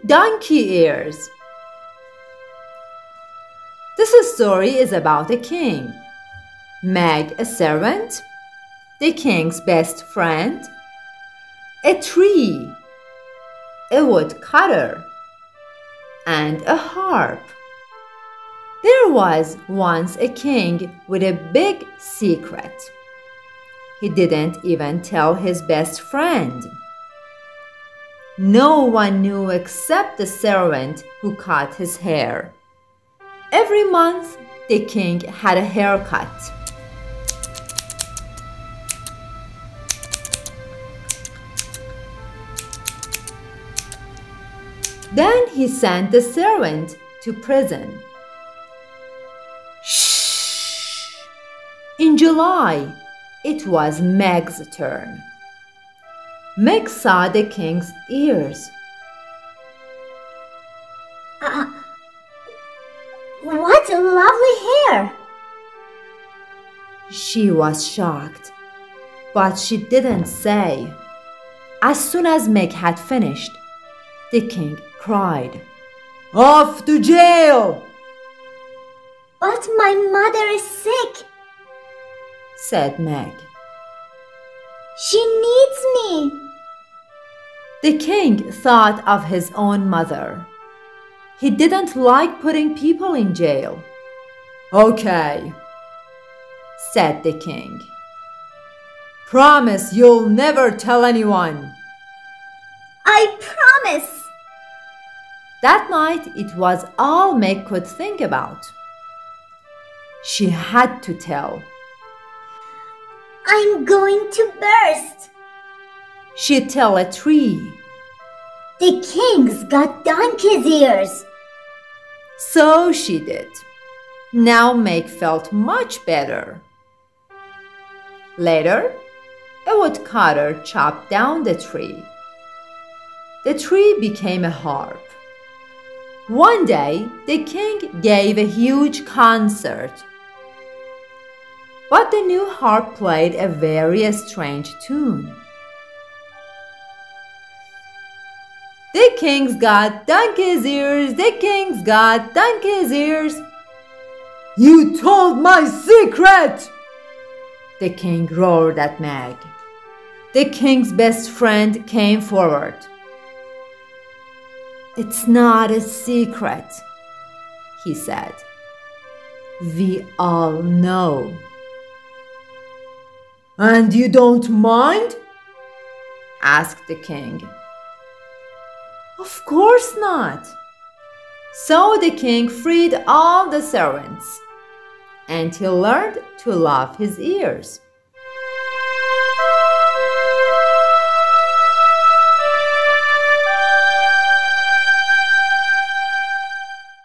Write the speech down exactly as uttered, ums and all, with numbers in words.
Donkey Ears. This story is about a king, Meg, a servant, the king's best friend, a tree, a woodcutter, and a harp. There was once a king with a big secret. He didn't even tell his best friend. No one knew except the servant who cut his hair. Every month, the king had a haircut. Then he sent the servant to prison. Shh! In July, it was Meg's turn. Meg saw the king's ears. Uh, what a lovely hair! She was shocked, but she didn't say. As soon as Meg had finished, the king cried, "Off to jail!" But my mother is sick, said Meg. She needs me. The king thought of his own mother. He didn't like putting people in jail. "Okay," said the king. "Promise you'll never tell anyone." I promise. That night, it was all Meg could think about. She had to tell. I'm going to burst. She'd tell a tree. The king's got donkey's ears. So she did. Now Meg felt much better. Later, a woodcutter chopped down the tree. The tree became a harp. One day, the king gave a huge concert. But the new harp played a very strange tune. The king's got donkey's ears, the king's got donkey's ears. You told my secret! The king roared at Meg. The king's best friend came forward. It's not a secret, he said. We all know. And you don't mind? Asked the king. Of course not. So the king freed all the servants, and he learned to love his ears.